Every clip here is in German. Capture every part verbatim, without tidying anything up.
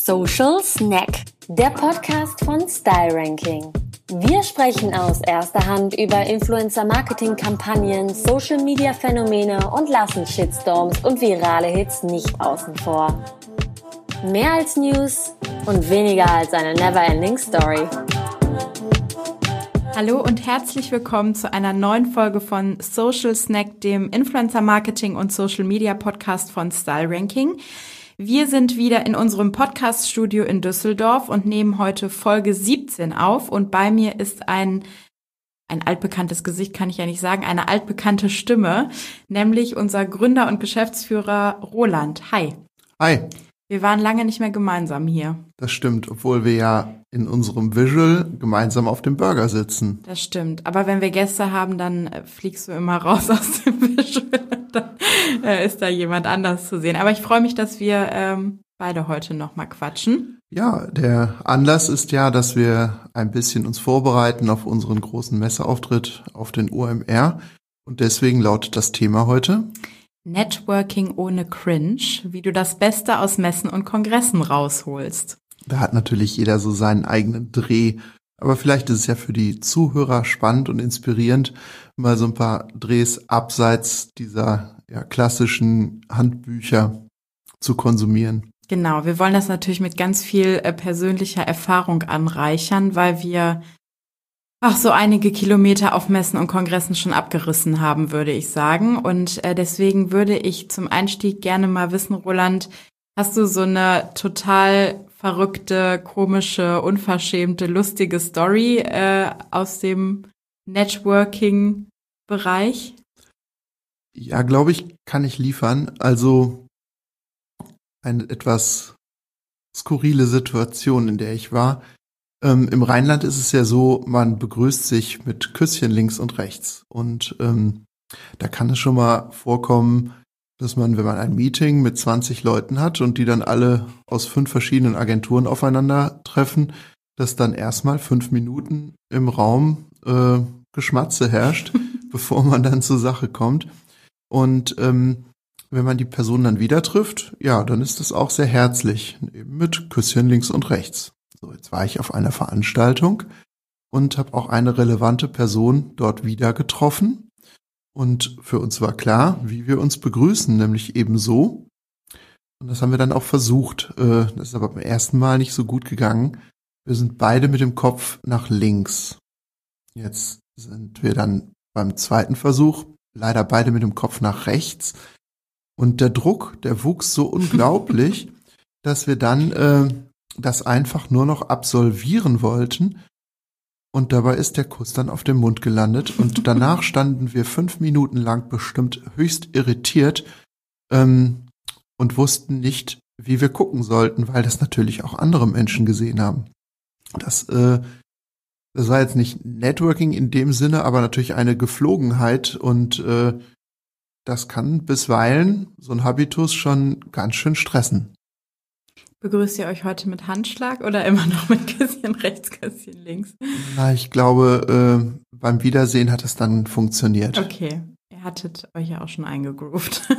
Social Snack, der Podcast von Style Ranking. Wir sprechen aus erster Hand über Influencer-Marketing-Kampagnen, Social-Media-Phänomene und lassen Shitstorms und virale Hits nicht außen vor. Mehr als News und weniger als eine never-ending Story. Hallo und herzlich willkommen zu einer neuen Folge von Social Snack, dem Influencer-Marketing- und Social-Media-Podcast von Style Ranking. Wir sind wieder in unserem Podcast-Studio in Düsseldorf und nehmen heute Folge siebzehn auf. Und bei mir ist ein, ein altbekanntes Gesicht, kann ich ja nicht sagen, eine altbekannte Stimme, nämlich unser Gründer und Geschäftsführer Roland. Hi. Hi. Wir waren lange nicht mehr gemeinsam hier. Das stimmt, obwohl wir ja in unserem Visual gemeinsam auf dem Burger sitzen. Das stimmt. Aber wenn wir Gäste haben, dann fliegst du immer raus aus dem Visual. Dann äh, ist da jemand anders zu sehen. Aber ich freue mich, dass wir ähm, beide heute nochmal quatschen. Ja, der Anlass ist ja, dass wir ein bisschen uns vorbereiten auf unseren großen Messeauftritt auf den O M R. Und deswegen lautet das Thema heute: Networking ohne Cringe, wie du das Beste aus Messen und Kongressen rausholst. Da hat natürlich jeder so seinen eigenen Dreh. Aber vielleicht ist es ja für die Zuhörer spannend und inspirierend, mal so ein paar Drehs abseits dieser ja, klassischen Handbücher zu konsumieren. Genau, wir wollen das natürlich mit ganz viel äh, persönlicher Erfahrung anreichern, weil wir ach so einige Kilometer auf Messen und Kongressen schon abgerissen haben, würde ich sagen. Und äh, deswegen würde ich zum Einstieg gerne mal wissen, Roland, hast du so eine total verrückte, komische, unverschämte, lustige Story äh, aus dem Networking-Bereich? Ja, glaube ich, kann ich liefern. Also eine etwas skurrile Situation, in der ich war. Ähm, Im Rheinland ist es ja so, man begrüßt sich mit Küsschen links und rechts. Und ähm, da kann es schon mal vorkommen, dass man, wenn man ein Meeting mit zwanzig Leuten hat und die dann alle aus fünf verschiedenen Agenturen aufeinandertreffen, dass dann erstmal fünf Minuten im Raum äh, Geschmatze herrscht, bevor man dann zur Sache kommt. Und ähm, wenn man die Person dann wieder trifft, ja, dann ist das auch sehr herzlich, eben mit Küsschen links und rechts. So, jetzt war ich auf einer Veranstaltung und habe auch eine relevante Person dort wieder getroffen. Und für uns war klar, wie wir uns begrüßen, nämlich eben so. Und das haben wir dann auch versucht. Das ist aber beim ersten Mal nicht so gut gegangen. Wir sind beide mit dem Kopf nach links. Jetzt sind wir dann beim zweiten Versuch leider beide mit dem Kopf nach rechts. Und der Druck, der wuchs so unglaublich, dass wir dann äh, das einfach nur noch absolvieren wollten. Und dabei ist der Kuss dann auf dem Mund gelandet. Und danach standen wir fünf Minuten lang bestimmt höchst irritiert ähm, und wussten nicht, wie wir gucken sollten, weil das natürlich auch andere Menschen gesehen haben. Das, äh, das war jetzt nicht Networking in dem Sinne, aber natürlich eine Geflogenheit. Und äh, das kann bisweilen so ein Habitus schon ganz schön stressen. Begrüßt ihr euch heute mit Handschlag oder immer noch mit Küsschen rechts, Küsschen links? Na, ich glaube, äh, beim Wiedersehen hat es dann funktioniert. Okay, ihr hattet euch ja auch schon eingegroovt.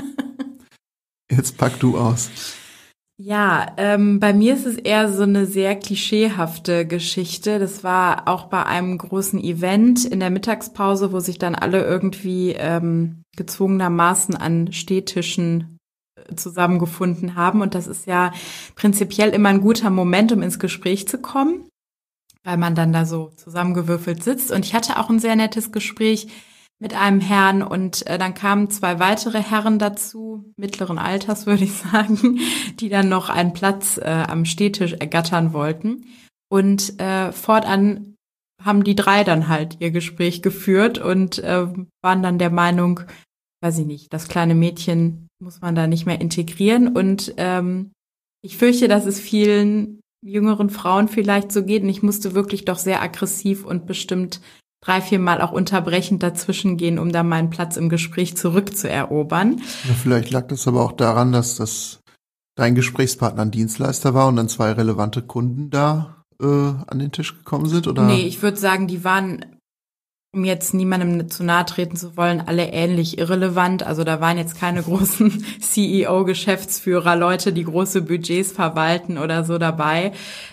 Jetzt pack du aus. Ja, ähm, bei mir ist es eher so eine sehr klischeehafte Geschichte. Das war auch bei einem großen Event in der Mittagspause, wo sich dann alle irgendwie ähm, gezwungenermaßen an Stehtischen zusammengefunden haben. Und das ist ja prinzipiell immer ein guter Moment, um ins Gespräch zu kommen, weil man dann da so zusammengewürfelt sitzt. Und ich hatte auch ein sehr nettes Gespräch mit einem Herrn und äh, dann kamen zwei weitere Herren dazu, mittleren Alters würde ich sagen, die dann noch einen Platz äh, am Stehtisch ergattern wollten. Und äh, fortan haben die drei dann halt ihr Gespräch geführt und äh, waren dann der Meinung, weiß ich nicht, das kleine Mädchen muss man da nicht mehr integrieren. Und ähm, ich fürchte, dass es vielen jüngeren Frauen vielleicht so geht. Und ich musste wirklich doch sehr aggressiv und bestimmt drei, vier Mal auch unterbrechend dazwischen gehen, um da meinen Platz im Gespräch zurückzuerobern. Ja, vielleicht lag das aber auch daran, dass das dein Gesprächspartner ein Dienstleister war und dann zwei relevante Kunden da äh, an den Tisch gekommen sind, oder? Nee, ich würde sagen, die waren um jetzt niemandem zu nahe treten zu wollen, alle ähnlich irrelevant. Also da waren jetzt keine großen C E O, Geschäftsführer, Leute, die große Budgets verwalten oder so dabei.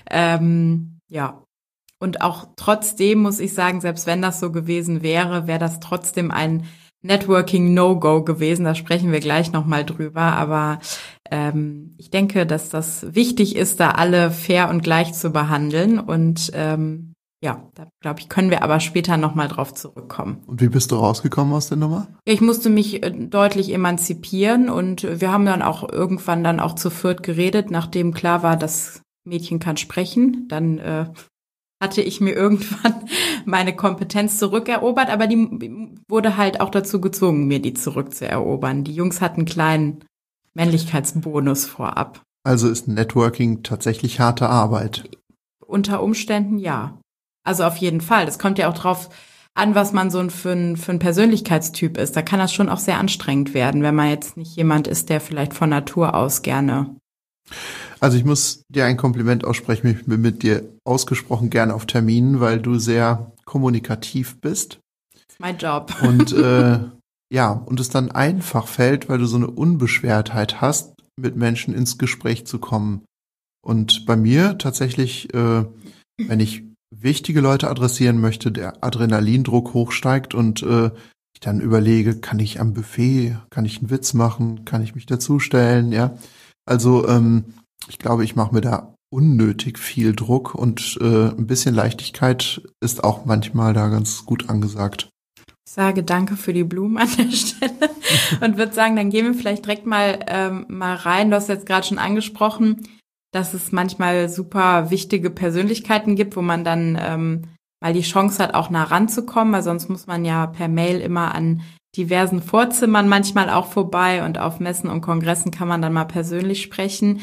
Ähm, ja. Und auch trotzdem muss ich sagen, selbst wenn das so gewesen wäre, wäre das trotzdem ein Networking-No-Go gewesen. Da sprechen wir gleich nochmal drüber. Aber ähm, ich denke, dass das wichtig ist, da alle fair und gleich zu behandeln. Und ähm, ja, da glaube ich, können wir aber später nochmal drauf zurückkommen. Und wie bist du rausgekommen aus der Nummer? Ich musste mich deutlich emanzipieren und wir haben dann auch irgendwann dann auch zu viert geredet, nachdem klar war, das Mädchen kann sprechen. Dann äh, hatte ich mir irgendwann meine Kompetenz zurückerobert, aber die wurde halt auch dazu gezwungen, mir die zurückzuerobern. Die Jungs hatten einen kleinen Männlichkeitsbonus vorab. Also ist Networking tatsächlich harte Arbeit? Unter Umständen ja. Also auf jeden Fall. Das kommt ja auch drauf an, was man so ein, für, ein, für ein Persönlichkeitstyp ist. Da kann das schon auch sehr anstrengend werden, wenn man jetzt nicht jemand ist, der vielleicht von Natur aus gerne. Also ich muss dir ein Kompliment aussprechen. Ich bin mit dir ausgesprochen gerne auf Terminen, weil du sehr kommunikativ bist. Das ist mein Job. Und äh, ja, und es dann einfach fällt, weil du so eine Unbeschwertheit hast, mit Menschen ins Gespräch zu kommen. Und bei mir tatsächlich, äh, wenn ich wichtige Leute adressieren möchte, der Adrenalindruck hochsteigt und äh, ich dann überlege, kann ich am Buffet, kann ich einen Witz machen, kann ich mich dazustellen, ja. Also ähm, ich glaube, ich mache mir da unnötig viel Druck und äh, ein bisschen Leichtigkeit ist auch manchmal da ganz gut angesagt. Ich sage danke für die Blumen an der Stelle und würde sagen, dann gehen wir vielleicht direkt mal ähm, mal rein. Du hast jetzt gerade schon angesprochen, dass es manchmal super wichtige Persönlichkeiten gibt, wo man dann ähm, mal die Chance hat, auch nah ranzukommen, weil sonst muss man ja per Mail immer an diversen Vorzimmern manchmal auch vorbei und auf Messen und Kongressen kann man dann mal persönlich sprechen.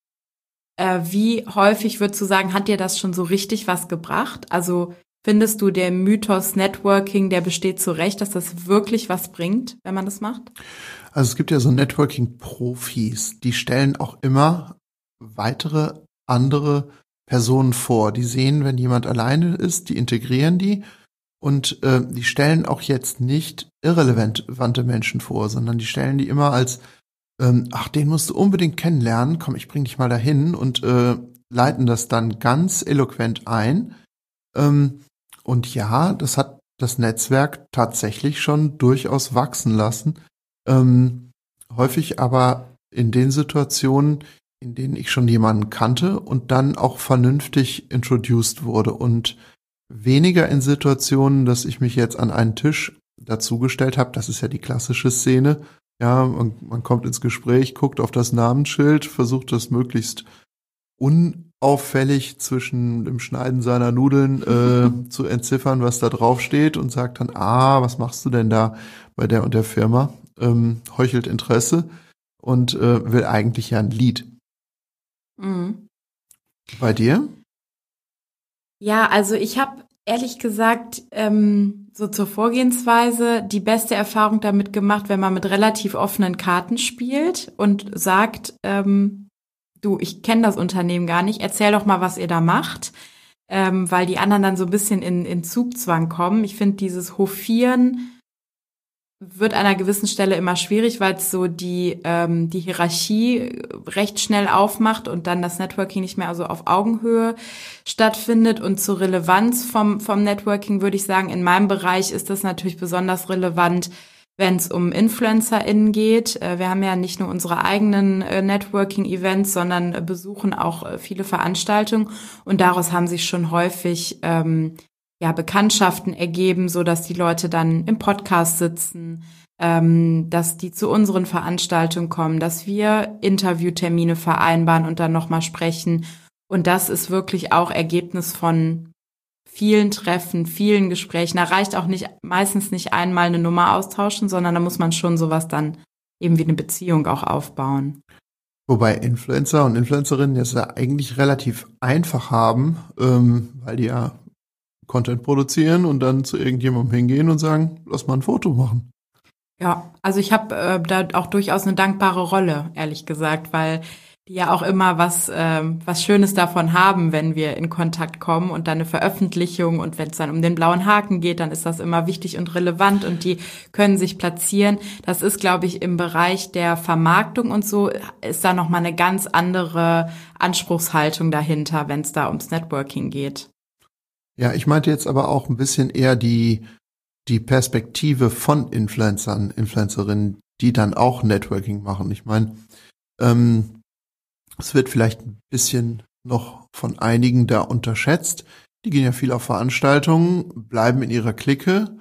Äh, wie häufig würdest du sagen, hat dir das schon so richtig was gebracht? Also findest du, der Mythos Networking, der besteht zu Recht, dass das wirklich was bringt, wenn man das macht? Also es gibt ja so Networking-Profis, die stellen auch immer weitere andere Personen vor. Die sehen, wenn jemand alleine ist, die integrieren die und äh, die stellen auch jetzt nicht irrelevante Menschen vor, sondern die stellen die immer als ähm, ach, den musst du unbedingt kennenlernen, komm, ich bring dich mal dahin und äh, leiten das dann ganz eloquent ein. Ähm, und ja, das hat das Netzwerk tatsächlich schon durchaus wachsen lassen. Ähm, häufig aber in den Situationen, in denen ich schon jemanden kannte und dann auch vernünftig introduced wurde und weniger in Situationen, dass ich mich jetzt an einen Tisch dazugestellt habe. Das ist ja die klassische Szene. Ja, man, man kommt ins Gespräch, guckt auf das Namensschild, versucht das möglichst unauffällig zwischen dem Schneiden seiner Nudeln äh, zu entziffern, was da drauf steht und sagt dann, ah, was machst du denn da bei der und der Firma? Ähm, heuchelt Interesse und äh, will eigentlich ja ein Lied. Mhm. Bei dir? Ja, also ich habe ehrlich gesagt ähm, so zur Vorgehensweise die beste Erfahrung damit gemacht, wenn man mit relativ offenen Karten spielt und sagt, ähm, du, ich kenne das Unternehmen gar nicht, erzähl doch mal, was ihr da macht, ähm, weil die anderen dann so ein bisschen in, in Zugzwang kommen. Ich finde, dieses Hofieren wird an einer gewissen Stelle immer schwierig, weil es so die ähm, die Hierarchie recht schnell aufmacht und dann das Networking nicht mehr also auf Augenhöhe stattfindet. Und zur Relevanz vom vom Networking würde ich sagen, in meinem Bereich ist das natürlich besonders relevant, wenn es um InfluencerInnen geht. Wir haben ja nicht nur unsere eigenen Networking-Events, sondern besuchen auch viele Veranstaltungen und daraus haben sich schon häufig ähm, ja, Bekanntschaften ergeben, so dass die Leute dann im Podcast sitzen, ähm, dass die zu unseren Veranstaltungen kommen, dass wir Interviewtermine vereinbaren und dann nochmal sprechen. Und das ist wirklich auch Ergebnis von vielen Treffen, vielen Gesprächen. Da reicht auch nicht, meistens nicht einmal eine Nummer austauschen, sondern da muss man schon sowas dann eben wie eine Beziehung auch aufbauen. Wobei Influencer und Influencerinnen es ja eigentlich relativ einfach haben, ähm, weil die ja Content produzieren und dann zu irgendjemandem hingehen und sagen, lass mal ein Foto machen. Ja, also ich habe äh, da auch durchaus eine dankbare Rolle, ehrlich gesagt, weil die ja auch immer was ähm, was Schönes davon haben, wenn wir in Kontakt kommen und dann eine Veröffentlichung und wenn es dann um den blauen Haken geht, dann ist das immer wichtig und relevant und die können sich platzieren. Das ist, glaube ich, im Bereich der Vermarktung und so ist da nochmal eine ganz andere Anspruchshaltung dahinter, wenn es da ums Networking geht. Ja, ich meinte jetzt aber auch ein bisschen eher die die Perspektive von Influencern, Influencerinnen, die dann auch Networking machen. Ich meine, ähm, es wird vielleicht ein bisschen noch von einigen da unterschätzt. Die gehen ja viel auf Veranstaltungen, bleiben in ihrer Clique,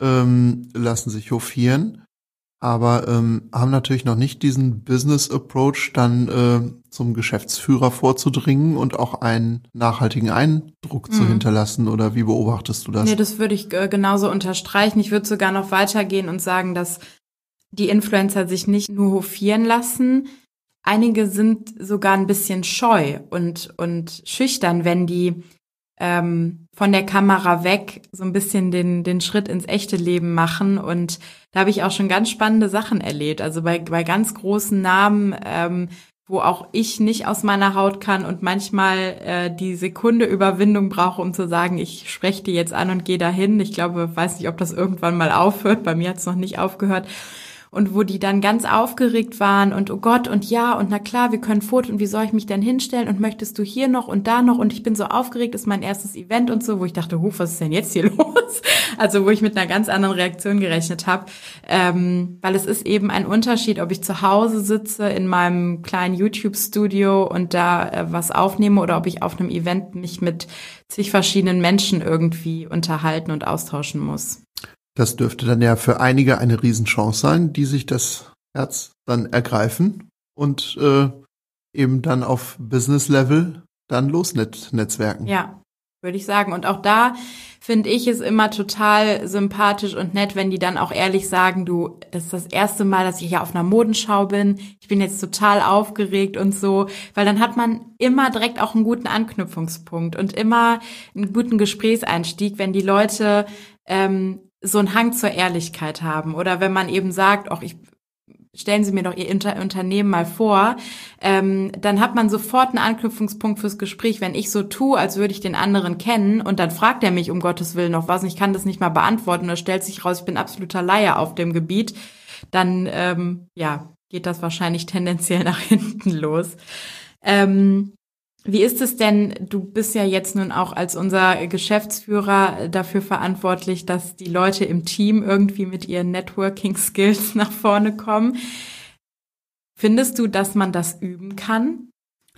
ähm, lassen sich hofieren, aber ähm, haben natürlich noch nicht diesen Business-Approach, dann äh, zum Geschäftsführer vorzudringen und auch einen nachhaltigen Eindruck mhm. zu hinterlassen. Oder wie beobachtest du das? Nee, das würde ich äh, genauso unterstreichen. Ich würde sogar noch weitergehen und sagen, dass die Influencer sich nicht nur hofieren lassen. Einige sind sogar ein bisschen scheu und und schüchtern, wenn die ähm, von der Kamera weg so ein bisschen den den Schritt ins echte Leben machen. Und da habe ich auch schon ganz spannende Sachen erlebt. Also bei bei ganz großen Namen, ähm, wo auch ich nicht aus meiner Haut kann und manchmal äh, die Sekunde Überwindung brauche, um zu sagen, ich spreche die jetzt an und gehe dahin. Ich glaube, weiß nicht, ob das irgendwann mal aufhört. Bei mir hat es noch nicht aufgehört. Und wo die dann ganz aufgeregt waren und oh Gott und ja und na klar, wir können Foto und wie soll ich mich denn hinstellen und möchtest du hier noch und da noch und ich bin so aufgeregt, ist mein erstes Event und so, wo ich dachte, huf, was ist denn jetzt hier los? Also wo ich mit einer ganz anderen Reaktion gerechnet habe, ähm, weil es ist eben ein Unterschied, ob ich zu Hause sitze in meinem kleinen YouTube-Studio und da äh, was aufnehme oder ob ich auf einem Event mich mit zig verschiedenen Menschen irgendwie unterhalten und austauschen muss. Das dürfte dann ja für einige eine Riesenchance sein, die sich das Herz dann ergreifen und äh, eben dann auf Business-Level dann losnetzwerken. Ja, würde ich sagen. Und auch da finde ich es immer total sympathisch und nett, wenn die dann auch ehrlich sagen, du, das ist das erste Mal, dass ich hier auf einer Modenschau bin. Ich bin jetzt total aufgeregt und so, weil dann hat man immer direkt auch einen guten Anknüpfungspunkt und immer einen guten Gesprächseinstieg, wenn die Leute ähm, so einen Hang zur Ehrlichkeit haben oder wenn man eben sagt, ach, ich stellen Sie mir doch Ihr Inter- Unternehmen mal vor, ähm, dann hat man sofort einen Anknüpfungspunkt fürs Gespräch. Wenn ich so tue, als würde ich den anderen kennen und dann fragt er mich um Gottes Willen noch was und ich kann das nicht mal beantworten oder stellt sich raus, ich bin absoluter Laie auf dem Gebiet, dann ähm, ja geht das wahrscheinlich tendenziell nach hinten los. Ähm, Wie ist es denn, du bist ja jetzt nun auch als unser Geschäftsführer dafür verantwortlich, dass die Leute im Team irgendwie mit ihren Networking-Skills nach vorne kommen. Findest du, dass man das üben kann?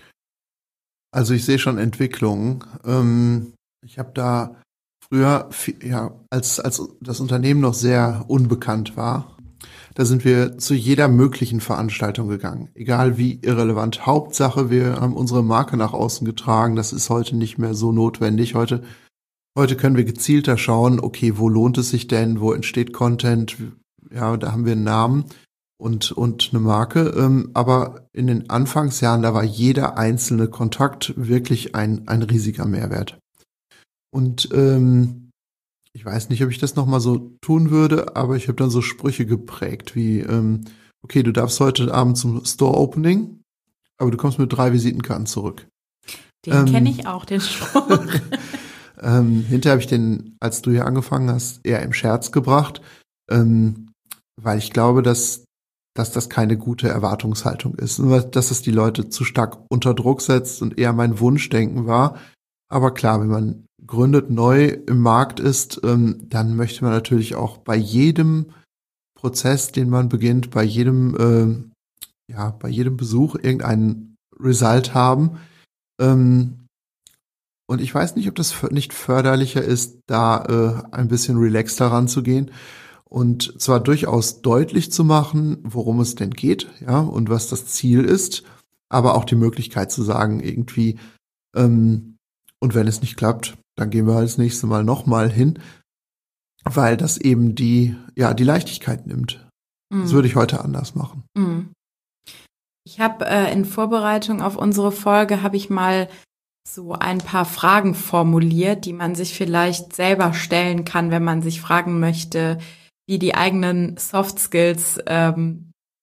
Also ich sehe schon Entwicklungen. Ähm, ich habe da früher, ja, als, als das Unternehmen noch sehr unbekannt war, da sind wir zu jeder möglichen Veranstaltung gegangen. Egal wie irrelevant. Hauptsache, wir haben unsere Marke nach außen getragen. Das ist heute nicht mehr so notwendig. Heute, heute können wir gezielter schauen, okay, wo lohnt es sich denn? Wo entsteht Content? Ja, da haben wir einen Namen und, und eine Marke. Aber in den Anfangsjahren, da war jeder einzelne Kontakt wirklich ein, ein riesiger Mehrwert. Und, ähm, ich weiß nicht, ob ich das nochmal so tun würde, aber ich habe dann so Sprüche geprägt wie, ähm, okay, du darfst heute Abend zum Store-Opening, aber du kommst mit drei Visitenkarten zurück. Den ähm, kenne ich auch, den Spruch. ähm, hinterher habe ich den, als du hier angefangen hast, eher im Scherz gebracht, ähm, weil ich glaube, dass, dass das keine gute Erwartungshaltung ist. Nur, dass es die Leute zu stark unter Druck setzt und eher mein Wunschdenken war. Aber klar, wenn man gründet, neu im Markt ist, ähm, dann möchte man natürlich auch bei jedem Prozess, den man beginnt, bei jedem, äh, ja, bei jedem Besuch irgendeinen Result haben. Ähm, und ich weiß nicht, ob das nicht förderlicher ist, da äh, ein bisschen relaxter ranzugehen und zwar durchaus deutlich zu machen, worum es denn geht, ja, und was das Ziel ist, aber auch die Möglichkeit zu sagen, irgendwie, ähm, und wenn es nicht klappt, dann gehen wir das nächste Mal nochmal hin, weil das eben die, ja, die Leichtigkeit nimmt. Mm. Das würde ich heute anders machen. Mm. Ich habe äh, in Vorbereitung auf unsere Folge, habe ich mal so ein paar Fragen formuliert, die man sich vielleicht selber stellen kann, wenn man sich fragen möchte, wie die eigenen Soft Skills ähm,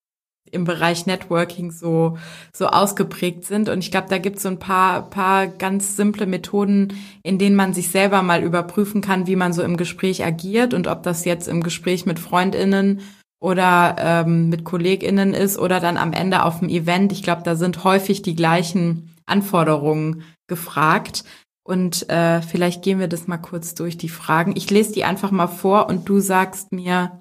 im Bereich Networking so so ausgeprägt sind. Und ich glaube, da gibt es so ein paar paar ganz simple Methoden, in denen man sich selber mal überprüfen kann, wie man so im Gespräch agiert und ob das jetzt im Gespräch mit FreundInnen oder ähm, mit KollegInnen ist oder dann am Ende auf dem Event. Ich glaube, da sind häufig die gleichen Anforderungen gefragt. Und äh, vielleicht gehen wir das mal kurz durch, die Fragen. Ich lese die einfach mal vor und du sagst mir,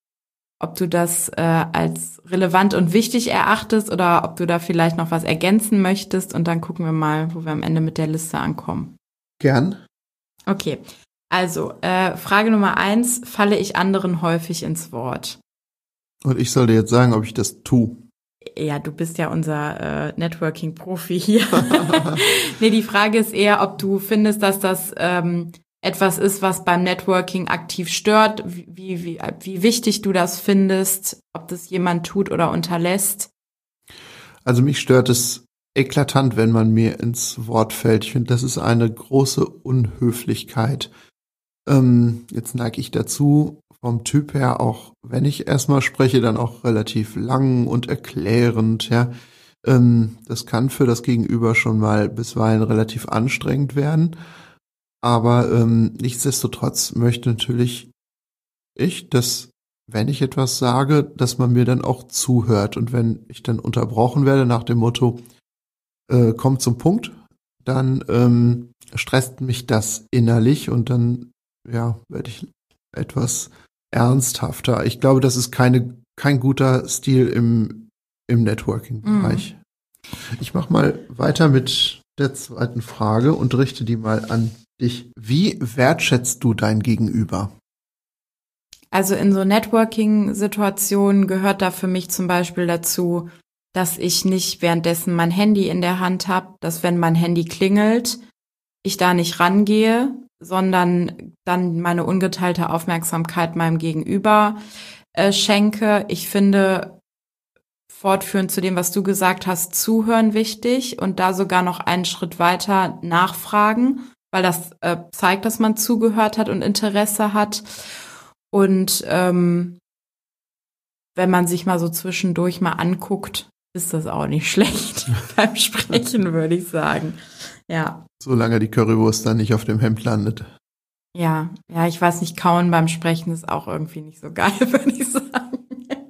ob du das äh, als relevant und wichtig erachtest oder ob du da vielleicht noch was ergänzen möchtest. Und dann gucken wir mal, wo wir am Ende mit der Liste ankommen. Gern. Okay, also äh, Frage Nummer eins, falle ich anderen häufig ins Wort? Und ich soll dir jetzt sagen, ob ich das tue. Ja, du bist ja unser äh, Networking-Profi hier. Nee, die Frage ist eher, ob du findest, dass das ähm, etwas ist, was beim Networking aktiv stört, wie, wie, wie wichtig du das findest, ob das jemand tut oder unterlässt. Also mich stört es eklatant, wenn man mir ins Wort fällt. Ich finde, das ist eine große Unhöflichkeit. Ähm, jetzt neige ich dazu, vom Typ her, auch wenn ich erstmal spreche, dann auch relativ lang und erklärend, ja. Ähm, das kann für das Gegenüber schon mal bisweilen relativ anstrengend werden. Aber ähm, nichtsdestotrotz möchte natürlich ich, dass, wenn ich etwas sage, dass man mir dann auch zuhört. Und wenn ich dann unterbrochen werde nach dem Motto, äh, kommt zum Punkt, dann ähm, stresst mich das innerlich und dann, ja, werde ich etwas ernsthafter. Ich glaube, das ist keine, kein guter Stil im, im Networking-Bereich. Mhm. Ich mache mal weiter mit der zweiten Frage und richte die mal an dich. Wie wertschätzt du dein Gegenüber? Also in so Networking-Situationen gehört da für mich zum Beispiel dazu, dass ich nicht währenddessen mein Handy in der Hand habe, dass wenn mein Handy klingelt, ich da nicht rangehe, sondern dann meine ungeteilte Aufmerksamkeit meinem Gegenüber äh, schenke. Ich finde, fortführend zu dem, was du gesagt hast, zuhören wichtig und da sogar noch einen Schritt weiter nachfragen, weil das äh, zeigt, dass man zugehört hat und Interesse hat. Und ähm, wenn man sich mal so zwischendurch mal anguckt, ist das auch nicht schlecht beim Sprechen, würde ich sagen. Ja. Solange die Currywurst dann nicht auf dem Hemd landet. Ja, ja, ich weiß nicht, kauen beim Sprechen ist auch irgendwie nicht so geil, würde ich sagen.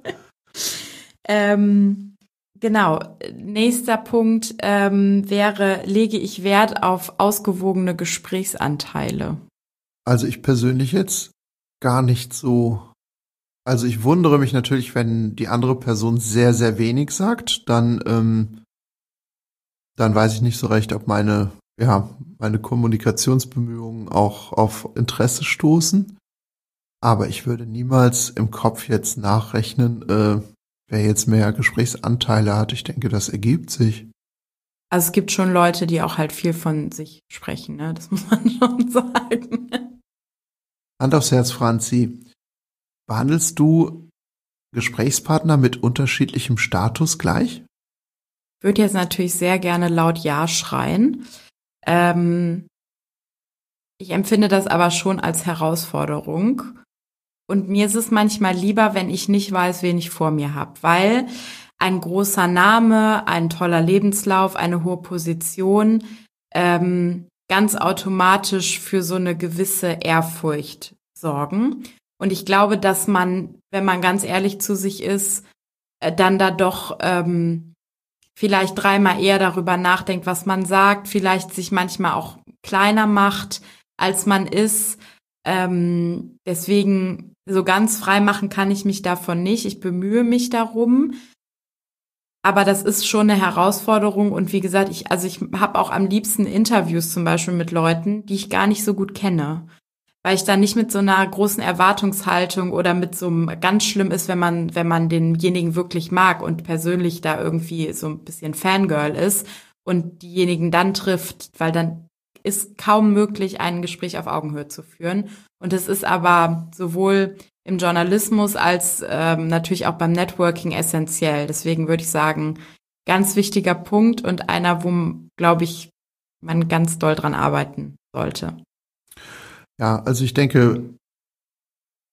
ähm, genau, nächster Punkt ähm, wäre, lege ich Wert auf ausgewogene Gesprächsanteile? Also ich persönlich jetzt gar nicht so. Also ich wundere mich natürlich, wenn die andere Person sehr, sehr wenig sagt, dann, ähm, dann weiß ich nicht so recht, ob meine ja, meine Kommunikationsbemühungen auch auf Interesse stoßen. Aber ich würde niemals im Kopf jetzt nachrechnen, äh, wer jetzt mehr Gesprächsanteile hat. Ich denke, das ergibt sich. Also es gibt schon Leute, die auch halt viel von sich sprechen, ne? Das muss man schon sagen. Hand aufs Herz, Franzi. Behandelst du Gesprächspartner mit unterschiedlichem Status gleich? Ich würde jetzt natürlich sehr gerne laut Ja schreien. Ähm, ich empfinde das aber schon als Herausforderung. Und mir ist es manchmal lieber, wenn ich nicht weiß, wen ich vor mir habe, weil ein großer Name, ein toller Lebenslauf, eine hohe Position ähm, ganz automatisch für so eine gewisse Ehrfurcht sorgen. Und ich glaube, dass man, wenn man ganz ehrlich zu sich ist, äh, dann da doch ähm, vielleicht dreimal eher darüber nachdenkt, was man sagt, vielleicht sich manchmal auch kleiner macht, als man ist. Ähm, deswegen so ganz frei machen kann ich mich davon nicht. Ich bemühe mich darum. Aber das ist schon eine Herausforderung. Und wie gesagt, ich, also ich habe auch am liebsten Interviews zum Beispiel mit Leuten, die ich gar nicht so gut kenne. Weil ich dann nicht mit so einer großen Erwartungshaltung oder mit so einem ganz schlimm ist, wenn man, wenn man denjenigen wirklich mag und persönlich da irgendwie so ein bisschen Fangirl ist und diejenigen dann trifft, weil dann ist kaum möglich, ein Gespräch auf Augenhöhe zu führen. Und es ist aber sowohl im Journalismus als ähm, natürlich auch beim Networking essentiell. Deswegen würde ich sagen, ganz wichtiger Punkt und einer, wo, glaube ich, man ganz doll dran arbeiten sollte. Ja, also ich denke,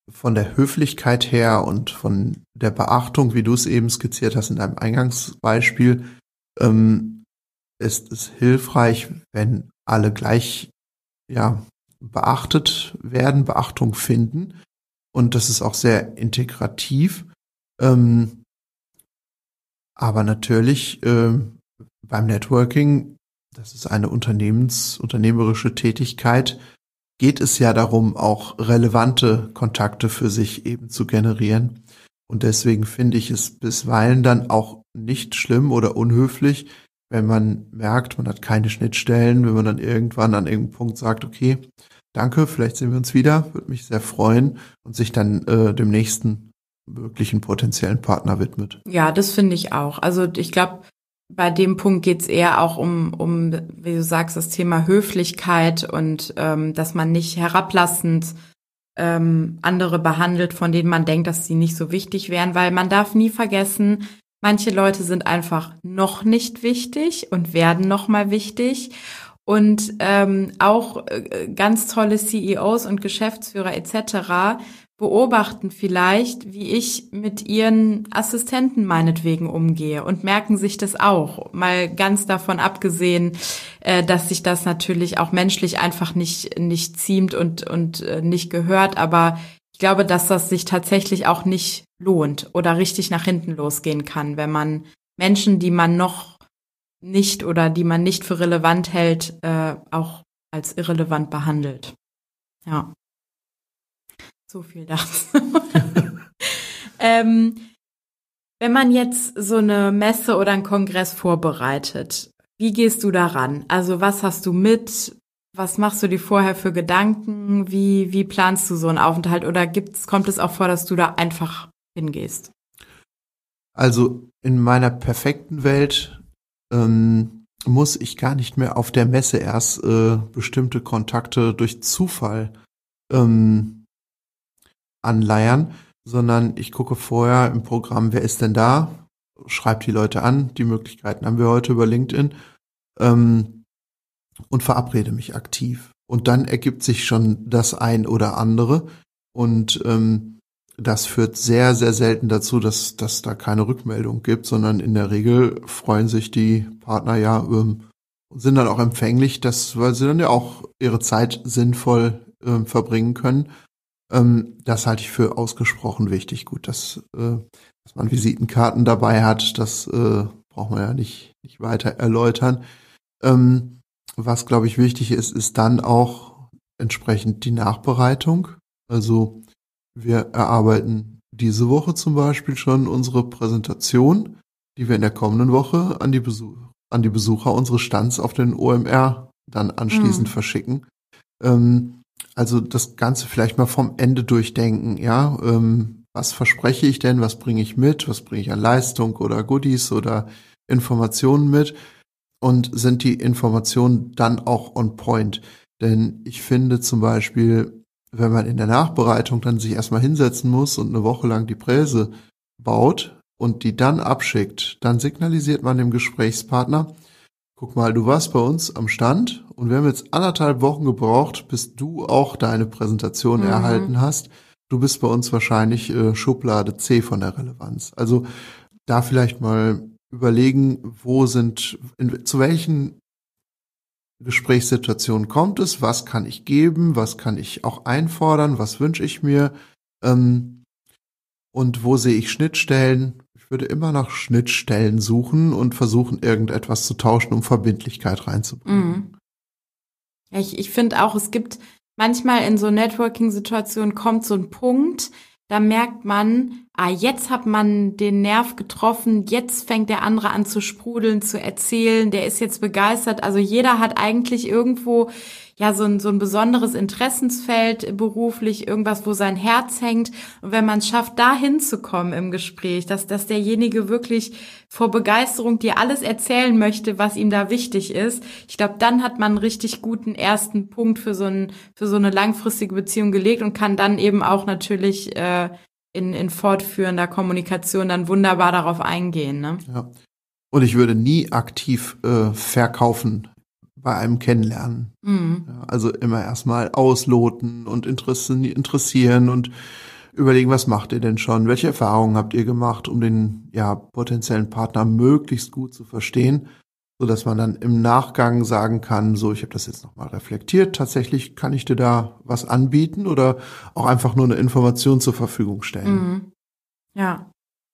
von der Höflichkeit her und von der Beachtung, wie du es eben skizziert hast in deinem Eingangsbeispiel, ähm, ist es hilfreich, wenn alle gleich ja beachtet werden, Beachtung finden. Und das ist auch sehr integrativ. Ähm, aber natürlich äh, beim Networking, das ist eine Unternehmens, unternehmerische Tätigkeit, geht es ja darum, auch relevante Kontakte für sich eben zu generieren. Und deswegen finde ich es bisweilen dann auch nicht schlimm oder unhöflich, wenn man merkt, man hat keine Schnittstellen, wenn man dann irgendwann an irgendeinem Punkt sagt, okay, danke, vielleicht sehen wir uns wieder, würde mich sehr freuen und sich dann äh, dem nächsten möglichen potenziellen Partner widmet. Ja, das finde ich auch. Also ich glaube, bei dem Punkt geht's eher auch um, um, wie du sagst, das Thema Höflichkeit und ähm, dass man nicht herablassend ähm, andere behandelt, von denen man denkt, dass sie nicht so wichtig wären, weil man darf nie vergessen, manche Leute sind einfach noch nicht wichtig und werden noch mal wichtig. Und ähm, auch äh, ganz tolle C E Os und Geschäftsführer et cetera beobachten vielleicht, wie ich mit ihren Assistenten meinetwegen umgehe und merken sich das auch. Mal ganz davon abgesehen, äh, dass sich das natürlich auch menschlich einfach nicht nicht ziemt und und äh, nicht gehört. Aber ich glaube, dass das sich tatsächlich auch nicht lohnt oder richtig nach hinten losgehen kann, wenn man Menschen, die man noch nicht oder die man nicht für relevant hält, äh, auch als irrelevant behandelt. Ja. So viel dazu. ähm, wenn man jetzt so eine Messe oder einen Kongress vorbereitet, wie gehst du daran? Also was hast du mit? Was machst du dir vorher für Gedanken? Wie, wie planst du so einen Aufenthalt? Oder gibt's, kommt es auch vor, dass du da einfach hingehst? Also in meiner perfekten Welt ähm, muss ich gar nicht mehr auf der Messe erst äh, bestimmte Kontakte durch Zufall ähm, anleiern, sondern ich gucke vorher im Programm, wer ist denn da, schreibe die Leute an, die Möglichkeiten haben wir heute über LinkedIn ähm, und verabrede mich aktiv. Und dann ergibt sich schon das ein oder andere und ähm, das führt sehr, sehr selten dazu, dass dass da keine Rückmeldung gibt, sondern in der Regel freuen sich die Partner ja ähm, und sind dann auch empfänglich, dass, weil sie dann ja auch ihre Zeit sinnvoll ähm, verbringen können. Ähm, das halte ich für ausgesprochen wichtig. Gut, dass, äh, dass man Visitenkarten dabei hat, das äh, braucht man ja nicht, nicht weiter erläutern. Ähm, was, glaube ich, wichtig ist, ist dann auch entsprechend die Nachbereitung. Also wir erarbeiten diese Woche zum Beispiel schon unsere Präsentation, die wir in der kommenden Woche an die, Besuch an die Besucher unseres Stands auf den O M R dann anschließend mhm. verschicken. Ähm, Also das Ganze vielleicht mal vom Ende durchdenken, ja. Ähm, was verspreche ich denn? Was bringe ich mit? Was bringe ich an Leistung oder Goodies oder Informationen mit? Und sind die Informationen dann auch on point? Denn ich finde zum Beispiel, wenn man in der Nachbereitung dann sich erstmal hinsetzen muss und eine Woche lang die Präse baut und die dann abschickt, dann signalisiert man dem Gesprächspartner, guck mal, du warst bei uns am Stand und wir haben jetzt anderthalb Wochen gebraucht, bis du auch deine Präsentation mhm. erhalten hast. Du bist bei uns wahrscheinlich äh, Schublade C von der Relevanz. Also da vielleicht mal überlegen, wo sind, in, zu welchen Gesprächssituationen kommt es, was kann ich geben, was kann ich auch einfordern, was wünsche ich mir ähm, und wo sehe ich Schnittstellen. Ich würde immer nach Schnittstellen suchen und versuchen, irgendetwas zu tauschen, um Verbindlichkeit reinzubringen. Mhm. Ja, ich ich finde auch, es gibt manchmal in so Networking-Situationen kommt so ein Punkt, da merkt man, ah, jetzt hat man den Nerv getroffen, jetzt fängt der andere an zu sprudeln, zu erzählen, der ist jetzt begeistert. Also jeder hat eigentlich irgendwo ja so ein so ein besonderes Interessensfeld beruflich, irgendwas, wo sein Herz hängt. Und wenn man es schafft, da hinzukommen im Gespräch, dass dass derjenige wirklich vor Begeisterung dir alles erzählen möchte, was ihm da wichtig ist, ich glaube, dann hat man einen richtig guten ersten Punkt für so ein für so eine langfristige Beziehung gelegt und kann dann eben auch natürlich äh, in in fortführender Kommunikation dann wunderbar darauf eingehen, ne? Ja. Und ich würde nie aktiv äh, verkaufen bei einem Kennenlernen. Mhm. Ja, also immer erstmal ausloten und interessieren und überlegen, was macht ihr denn schon? Welche Erfahrungen habt ihr gemacht, um den ja potenziellen Partner möglichst gut zu verstehen, so dass man dann im Nachgang sagen kann, so, ich habe das jetzt nochmal reflektiert, tatsächlich kann ich dir da was anbieten oder auch einfach nur eine Information zur Verfügung stellen. Mhm. Ja.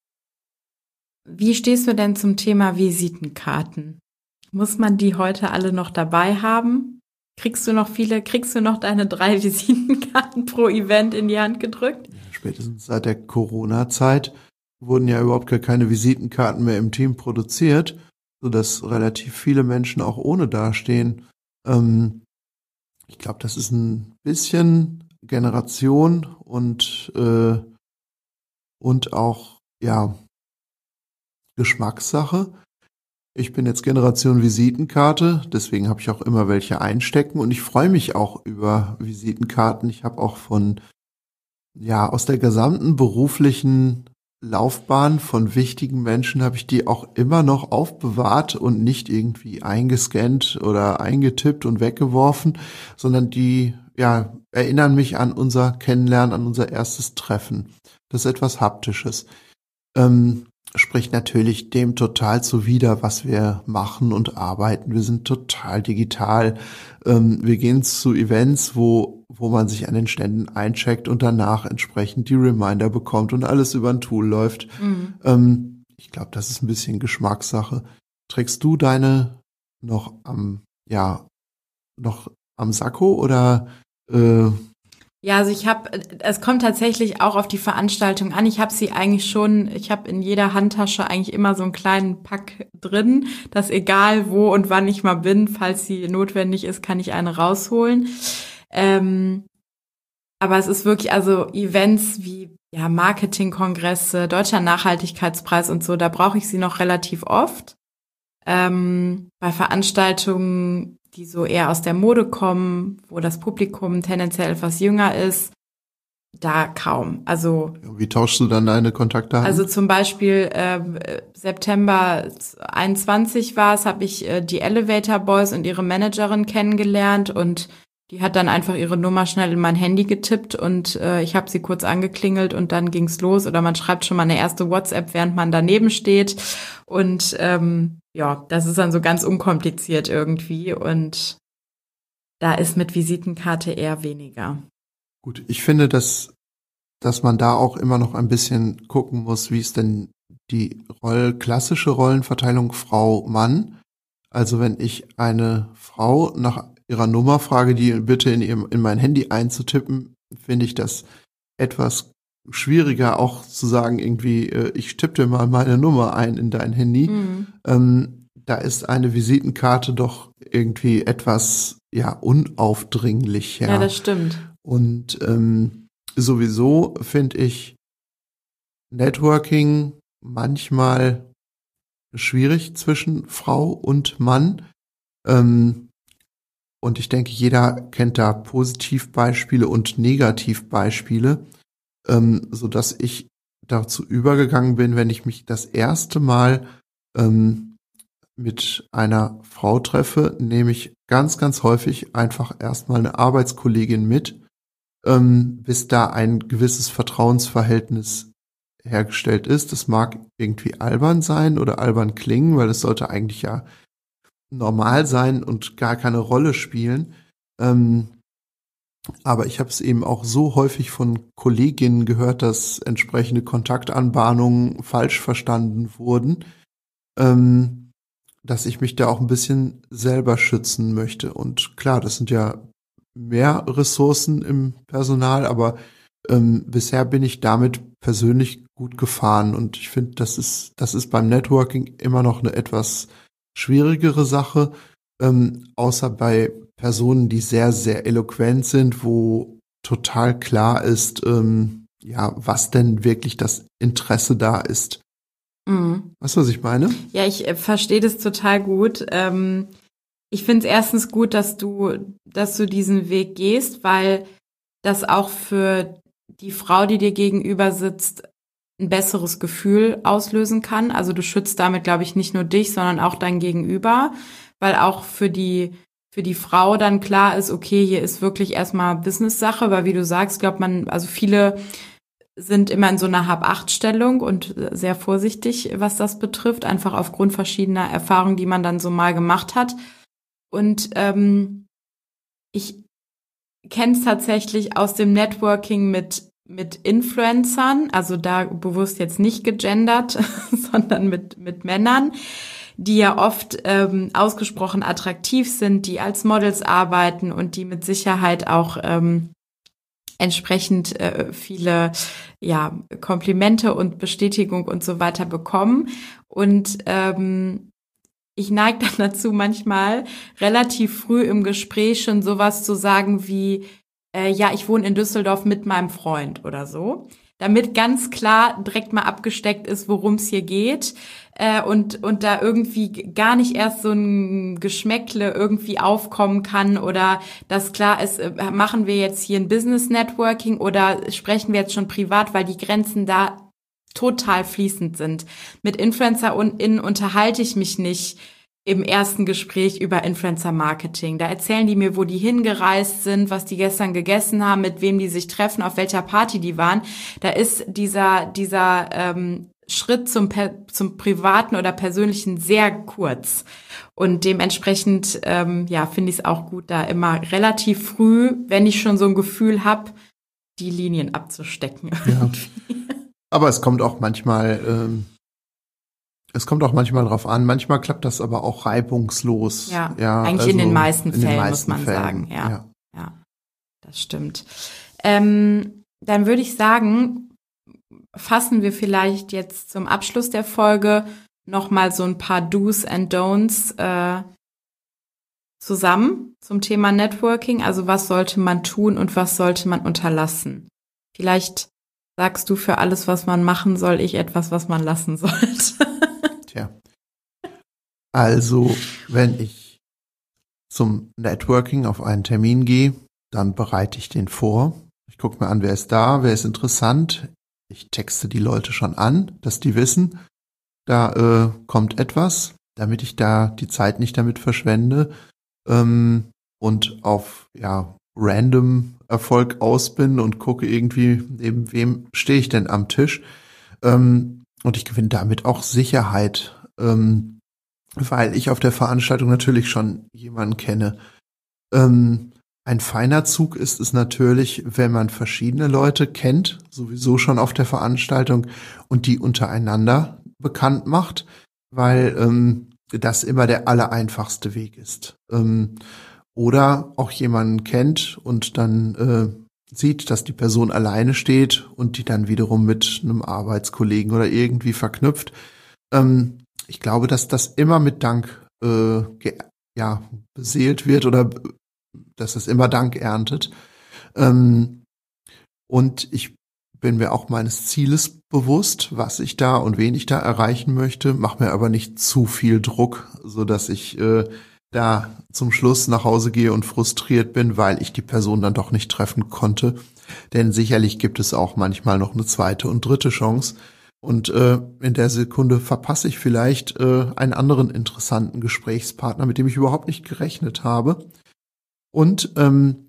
Wie stehst du denn zum Thema Visitenkarten? Muss man die heute alle noch dabei haben? Kriegst du noch viele, kriegst du noch deine drei Visitenkarten pro Event in die Hand gedrückt? Spätestens seit der Corona-Zeit wurden ja überhaupt gar keine Visitenkarten mehr im Team produziert, sodass relativ viele Menschen auch ohne dastehen. Ähm, ich glaube, das ist ein bisschen Generation und äh, und auch ja Geschmackssache. Ich bin jetzt Generation Visitenkarte, deswegen habe ich auch immer welche einstecken und ich freue mich auch über Visitenkarten. Ich habe auch von, ja, aus der gesamten beruflichen Laufbahn von wichtigen Menschen habe ich die auch immer noch aufbewahrt und nicht irgendwie eingescannt oder eingetippt und weggeworfen, sondern die, ja, erinnern mich an unser Kennenlernen, an unser erstes Treffen. Das ist etwas Haptisches. Ähm, spricht natürlich dem total zuwider, was wir machen und arbeiten. Wir sind total digital. Ähm, wir gehen zu Events, wo wo man sich an den Ständen eincheckt und danach entsprechend die Reminder bekommt und alles über ein Tool läuft. Mhm. Ähm, ich glaube, das ist ein bisschen Geschmackssache. Trägst du deine noch am, ja, noch am Sakko oder äh, Ja, also ich habe, es kommt tatsächlich auch auf die Veranstaltung an. Ich habe sie eigentlich schon, ich habe in jeder Handtasche eigentlich immer so einen kleinen Pack drin, dass egal wo und wann ich mal bin, falls sie notwendig ist, kann ich eine rausholen. Ähm, aber es ist wirklich, also Events wie ja Marketingkongresse, Deutscher Nachhaltigkeitspreis und so, da brauche ich sie noch relativ oft. Ähm, bei Veranstaltungen, die so eher aus der Mode kommen, wo das Publikum tendenziell etwas jünger ist, da kaum. Also wie tauschst du dann deine Kontaktdaten? Also zum Beispiel äh, September einundzwanzig war es, habe ich äh, die Elevator Boys und ihre Managerin kennengelernt und die hat dann einfach ihre Nummer schnell in mein Handy getippt und äh, ich habe sie kurz angeklingelt und dann ging's los. Oder man schreibt schon mal eine erste WhatsApp, während man daneben steht. Und ähm, ja, das ist dann so ganz unkompliziert irgendwie. Und da ist mit Visitenkarte eher weniger. Gut, ich finde, dass, dass man da auch immer noch ein bisschen gucken muss, wie ist denn die Roll, klassische Rollenverteilung Frau-Mann. Also wenn ich eine Frau nach ihrer Nummer frage, die bitte in ihrem, in mein Handy einzutippen, finde ich das etwas schwieriger, auch zu sagen, irgendwie, äh, ich tippe dir mal meine Nummer ein in dein Handy. Mhm. Ähm, da ist eine Visitenkarte doch irgendwie etwas, ja, unaufdringlicher. Ja, das stimmt. Und ähm, sowieso finde ich Networking manchmal schwierig zwischen Frau und Mann. Ähm, Und ich denke, jeder kennt da Positivbeispiele und Negativbeispiele, ähm, so dass ich dazu übergegangen bin, wenn ich mich das erste Mal ähm, mit einer Frau treffe, nehme ich ganz, ganz häufig einfach erstmal eine Arbeitskollegin mit, ähm, bis da ein gewisses Vertrauensverhältnis hergestellt ist. Das mag irgendwie albern sein oder albern klingen, weil es sollte eigentlich ja normal sein und gar keine Rolle spielen. Ähm, aber ich habe es eben auch so häufig von Kolleginnen gehört, dass entsprechende Kontaktanbahnungen falsch verstanden wurden, ähm, dass ich mich da auch ein bisschen selber schützen möchte. Und klar, das sind ja mehr Ressourcen im Personal, aber ähm, bisher bin ich damit persönlich gut gefahren. Und ich finde, das ist, das ist beim Networking immer noch eine etwas schwierigere Sache, ähm, außer bei Personen, die sehr, sehr eloquent sind, wo total klar ist, ähm, ja, was denn wirklich das Interesse da ist. Mhm. Weißt du, was ich meine? Ja, ich äh, verstehe das total gut. Ähm, ich finde es erstens gut, dass du, dass du diesen Weg gehst, weil das auch für die Frau, die dir gegenüber sitzt, ein besseres Gefühl auslösen kann. Also du schützt damit, glaube ich, nicht nur dich, sondern auch dein Gegenüber, weil auch für die für die Frau dann klar ist, okay, hier ist wirklich erstmal Business-Sache, weil wie du sagst, glaubt man, also viele sind immer in so einer Hab-Acht-Stellung und sehr vorsichtig, was das betrifft, einfach aufgrund verschiedener Erfahrungen, die man dann so mal gemacht hat. Und ähm, ich kenne es tatsächlich aus dem Networking mit mit Influencern, also da bewusst jetzt nicht gegendert, sondern mit mit Männern, die ja oft ähm, ausgesprochen attraktiv sind, die als Models arbeiten und die mit Sicherheit auch ähm, entsprechend äh, viele ja Komplimente und Bestätigung und so weiter bekommen. Und ähm, ich neige dann dazu, manchmal relativ früh im Gespräch schon sowas zu sagen wie, äh, ja, ich wohne in Düsseldorf mit meinem Freund oder so, damit ganz klar direkt mal abgesteckt ist, worum es hier geht, äh, und und da irgendwie gar nicht erst so ein Geschmäckle irgendwie aufkommen kann oder dass klar ist, äh, machen wir jetzt hier ein Business Networking oder sprechen wir jetzt schon privat, weil die Grenzen da total fließend sind. Mit InfluencerInnen unterhalte ich mich nicht im ersten Gespräch über Influencer-Marketing. Da erzählen die mir, wo die hingereist sind, was die gestern gegessen haben, mit wem die sich treffen, auf welcher Party die waren. Da ist dieser dieser ähm, Schritt zum zum Privaten oder Persönlichen sehr kurz. Und dementsprechend ähm, ja finde ich es auch gut, da immer relativ früh, wenn ich schon so ein Gefühl habe, die Linien abzustecken. Ja. Aber es kommt auch manchmal, ähm, es kommt auch manchmal drauf an. Manchmal klappt das aber auch reibungslos. Ja, ja eigentlich also in den meisten in den Fällen, meisten muss man Fällen, sagen. Ja, ja. ja, das stimmt. Ähm, dann würde ich sagen, fassen wir vielleicht jetzt zum Abschluss der Folge nochmal so ein paar Do's and Don'ts äh, zusammen zum Thema Networking. Also was sollte man tun und was sollte man unterlassen? Vielleicht sagst du für alles, was man machen soll, ich etwas, was man lassen sollte. Tja. Also, wenn ich zum Networking auf einen Termin gehe, dann bereite ich den vor. Ich gucke mir an, wer ist da, wer ist interessant. Ich texte die Leute schon an, dass die wissen, da äh, kommt etwas, damit ich da die Zeit nicht damit verschwende ähm, und auf ja random Erfolg aus bin und gucke irgendwie, neben wem stehe ich denn am Tisch. Ähm, und ich gewinne damit auch Sicherheit, ähm, weil ich auf der Veranstaltung natürlich schon jemanden kenne. Ähm, ein feiner Zug ist es natürlich, wenn man verschiedene Leute kennt, sowieso schon auf der Veranstaltung und die untereinander bekannt macht, weil ähm, das immer der allereinfachste Weg ist. Ähm, Oder auch jemanden kennt und dann äh, sieht, dass die Person alleine steht und die dann wiederum mit einem Arbeitskollegen oder irgendwie verknüpft. Ähm, ich glaube, dass das immer mit Dank äh, ge- ja, beseelt wird oder dass es immer Dank erntet. Ähm, und ich bin mir auch meines Zieles bewusst, was ich da und wen ich da erreichen möchte, mache mir aber nicht zu viel Druck, so dass ich äh, da zum Schluss nach Hause gehe und frustriert bin, weil ich die Person dann doch nicht treffen konnte. Denn sicherlich gibt es auch manchmal noch eine zweite und dritte Chance. Und äh, in der Sekunde verpasse ich vielleicht äh, einen anderen interessanten Gesprächspartner, mit dem ich überhaupt nicht gerechnet habe. Und ähm,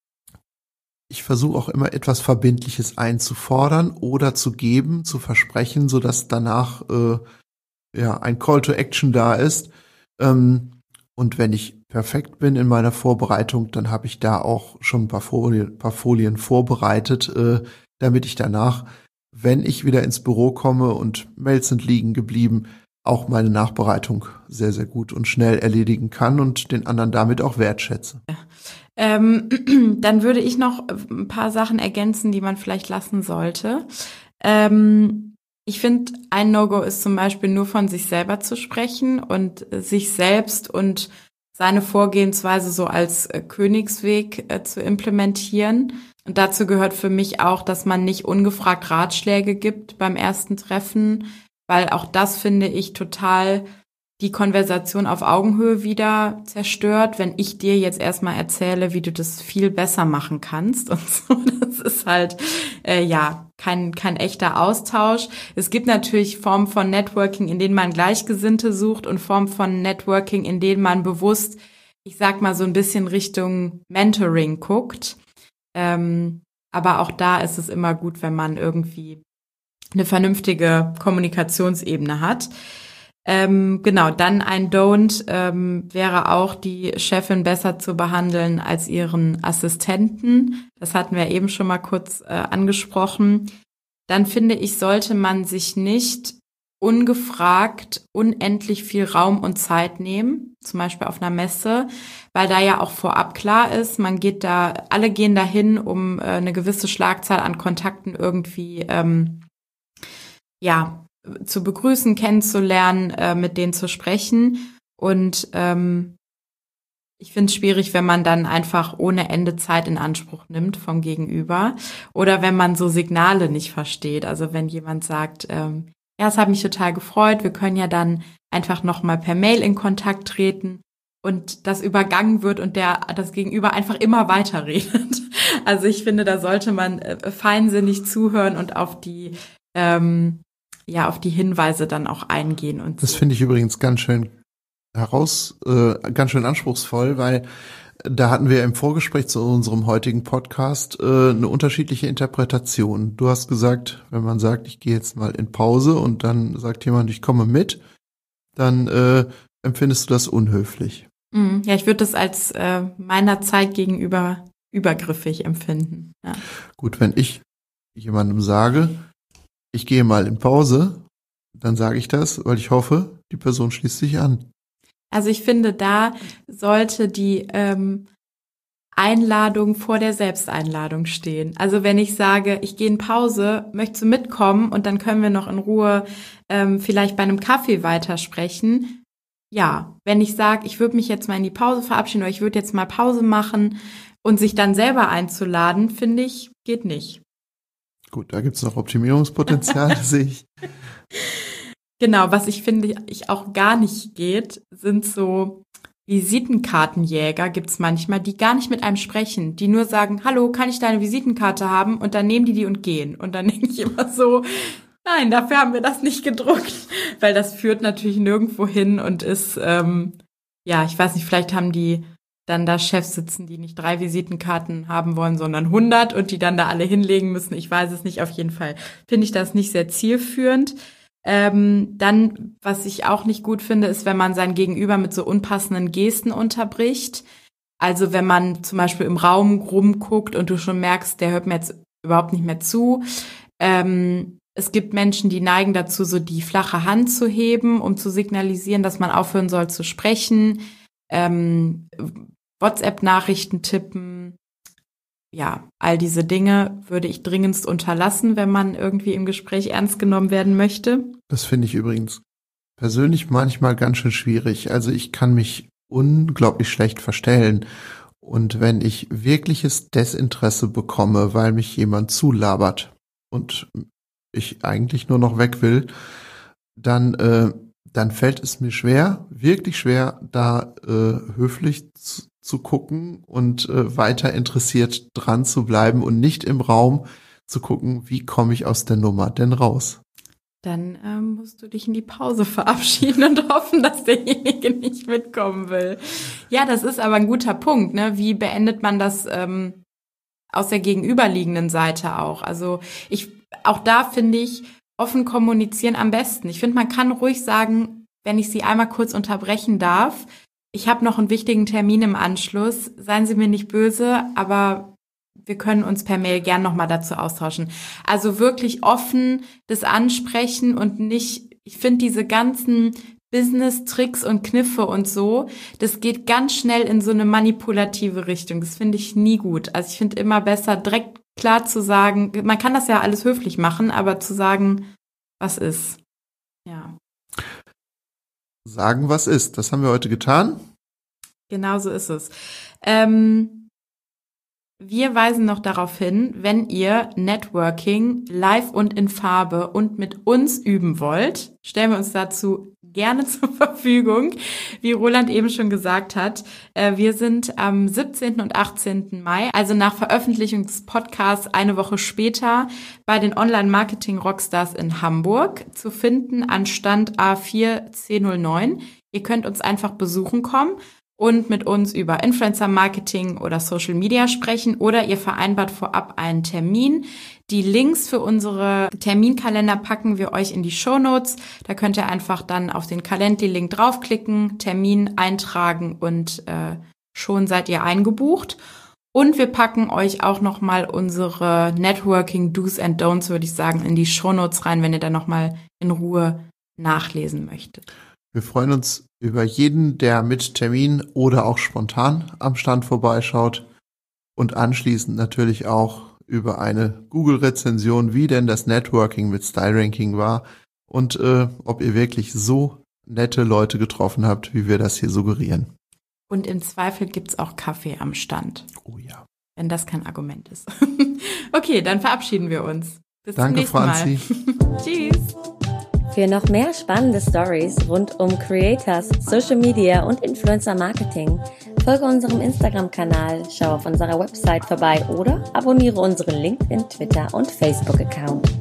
ich versuche auch immer etwas Verbindliches einzufordern oder zu geben, zu versprechen, sodass danach äh, ja ein Call to Action da ist. Ähm, Und wenn ich perfekt bin in meiner Vorbereitung, dann habe ich da auch schon ein paar Folien, paar Folien vorbereitet, äh, damit ich danach, wenn ich wieder ins Büro komme und Mails sind liegen geblieben, auch meine Nachbereitung sehr, sehr gut und schnell erledigen kann und den anderen damit auch wertschätze. Ja. Ähm, dann würde ich noch ein paar Sachen ergänzen, die man vielleicht lassen sollte. Ähm, Ich finde, ein No-Go ist zum Beispiel nur von sich selber zu sprechen und sich selbst und seine Vorgehensweise so als äh, Königsweg äh, zu implementieren. Und dazu gehört für mich auch, dass man nicht ungefragt Ratschläge gibt beim ersten Treffen, weil auch das finde ich total die Konversation auf Augenhöhe wieder zerstört, wenn ich dir jetzt erstmal erzähle, wie du das viel besser machen kannst und so. Das ist halt, äh, ja, kein, kein echter Austausch. Es gibt natürlich Formen von Networking, in denen man Gleichgesinnte sucht und Formen von Networking, in denen man bewusst, ich sag mal, so ein bisschen Richtung Mentoring guckt. Ähm, Aber auch da ist es immer gut, wenn man irgendwie eine vernünftige Kommunikationsebene hat. Ähm, genau, dann ein Don't ähm, wäre auch, die Chefin besser zu behandeln als ihren Assistenten. Das hatten wir eben schon mal kurz äh, angesprochen. Dann finde ich, sollte man sich nicht ungefragt unendlich viel Raum und Zeit nehmen, zum Beispiel auf einer Messe, weil da ja auch vorab klar ist, man geht da, alle gehen dahin, um äh, eine gewisse Schlagzahl an Kontakten irgendwie ähm, ja zu begrüßen, kennenzulernen, äh, mit denen zu sprechen. Und ähm, ich finde es schwierig, wenn man dann einfach ohne Ende Zeit in Anspruch nimmt vom Gegenüber oder wenn man so Signale nicht versteht. Also wenn jemand sagt, ähm, ja, es hat mich total gefreut, wir können ja dann einfach nochmal per Mail in Kontakt treten und das übergangen wird und der das Gegenüber einfach immer weiter redet. Also ich finde, da sollte man äh, feinsinnig zuhören und auf die ähm, ja auf die Hinweise dann auch eingehen. Und das so. finde ich übrigens ganz schön heraus, äh, ganz schön anspruchsvoll, weil da hatten wir im Vorgespräch zu unserem heutigen Podcast äh, eine unterschiedliche Interpretation. Du hast gesagt, wenn man sagt, ich gehe jetzt mal in Pause und dann sagt jemand, ich komme mit, dann äh, empfindest du das unhöflich. Mm, ja, ich würde das als äh, meiner Zeit gegenüber übergriffig empfinden. Ja. Gut, wenn ich jemandem sage, ich gehe mal in Pause, dann sage ich das, weil ich hoffe, die Person schließt sich an. Also ich finde, da sollte die ähm, Einladung vor der Selbsteinladung stehen. Also wenn ich sage, ich gehe in Pause, möchtest du mitkommen und dann können wir noch in Ruhe ähm, vielleicht bei einem Kaffee weitersprechen. Ja, wenn ich sage, ich würde mich jetzt mal in die Pause verabschieden oder ich würde jetzt mal Pause machen und sich dann selber einzuladen, finde ich, geht nicht. Gut, da gibt es noch Optimierungspotenzial, sehe ich. Genau, was ich finde, ich auch gar nicht geht, sind so Visitenkartenjäger, gibt's manchmal, die gar nicht mit einem sprechen, die nur sagen, hallo, kann ich deine Visitenkarte haben? Und dann nehmen die die und gehen. Und dann denke ich immer so, nein, dafür haben wir das nicht gedruckt. Weil das führt natürlich nirgendwo hin und ist, ähm, ja, ich weiß nicht, vielleicht haben die dann da Chefs sitzen, die nicht drei Visitenkarten haben wollen, sondern hundert und die dann da alle hinlegen müssen. Ich weiß es nicht, auf jeden Fall finde ich das nicht sehr zielführend. Ähm, dann, was ich auch nicht gut finde, ist, wenn man sein Gegenüber mit so unpassenden Gesten unterbricht. Also wenn man zum Beispiel im Raum rumguckt und du schon merkst, der hört mir jetzt überhaupt nicht mehr zu. Ähm, es gibt Menschen, die neigen dazu, so die flache Hand zu heben, um zu signalisieren, dass man aufhören soll zu sprechen. Ähm, WhatsApp-Nachrichten tippen. Ja, all diese Dinge würde ich dringendst unterlassen, wenn man irgendwie im Gespräch ernst genommen werden möchte. Das finde ich übrigens persönlich manchmal ganz schön schwierig. Also ich kann mich unglaublich schlecht verstellen. Und wenn ich wirkliches Desinteresse bekomme, weil mich jemand zulabert und ich eigentlich nur noch weg will, dann, äh, dann fällt es mir schwer, wirklich schwer, da äh, höflich zu zu gucken und äh, weiter interessiert dran zu bleiben und nicht im Raum zu gucken, wie komme ich aus der Nummer denn raus. Dann ähm, musst du dich in die Pause verabschieden und hoffen, dass derjenige nicht mitkommen will. Ja, das ist aber ein guter Punkt, ne? Wie beendet man das ähm, aus der gegenüberliegenden Seite auch? Also ich, auch da finde ich, offen kommunizieren am besten. Ich finde, man kann ruhig sagen, wenn ich Sie einmal kurz unterbrechen darf, ich habe noch einen wichtigen Termin im Anschluss. Seien Sie mir nicht böse, aber wir können uns per Mail gern nochmal dazu austauschen. Also wirklich offen das ansprechen und nicht, ich finde diese ganzen Business-Tricks und Kniffe und so, das geht ganz schnell in so eine manipulative Richtung. Das finde ich nie gut. Also ich finde immer besser, direkt klar zu sagen, man kann das ja alles höflich machen, aber zu sagen, was ist. Ja. Sagen, was ist. Das haben wir heute getan. Genau so ist es. Ähm, wir weisen noch darauf hin, wenn ihr Networking live und in Farbe und mit uns üben wollt, stellen wir uns dazu gerne zur Verfügung. Wie Roland eben schon gesagt hat, äh, wir sind am siebzehnten und achtzehnten Mai, also nach Veröffentlichung des Podcasts eine Woche später, bei den Online-Marketing-Rockstars in Hamburg zu finden an Stand A vier C null neun. Ihr könnt uns einfach besuchen kommen und mit uns über Influencer-Marketing oder Social Media sprechen oder ihr vereinbart vorab einen Termin. Die Links für unsere Terminkalender packen wir euch in die Shownotes. Da könnt ihr einfach dann auf den Calendly-Link draufklicken, Termin eintragen und äh, schon seid ihr eingebucht. Und wir packen euch auch nochmal unsere Networking-Do's and Don'ts, würde ich sagen, in die Shownotes rein, wenn ihr da nochmal in Ruhe nachlesen möchtet. Wir freuen uns über jeden, der mit Termin oder auch spontan am Stand vorbeischaut und anschließend natürlich auch über eine Google-Rezension, wie denn das Networking mit StyleRanking war und äh, ob ihr wirklich so nette Leute getroffen habt, wie wir das hier suggerieren. Und im Zweifel gibt's auch Kaffee am Stand. Oh ja. Wenn das kein Argument ist. Okay, dann verabschieden wir uns. Bis Danke, zum nächsten Franzi. Mal. Tschüss. Für noch mehr spannende Stories rund um Creators, Social Media und Influencer Marketing folge unserem Instagram-Kanal, schau auf unserer Website vorbei oder abonniere unseren LinkedIn, Twitter und Facebook-Account.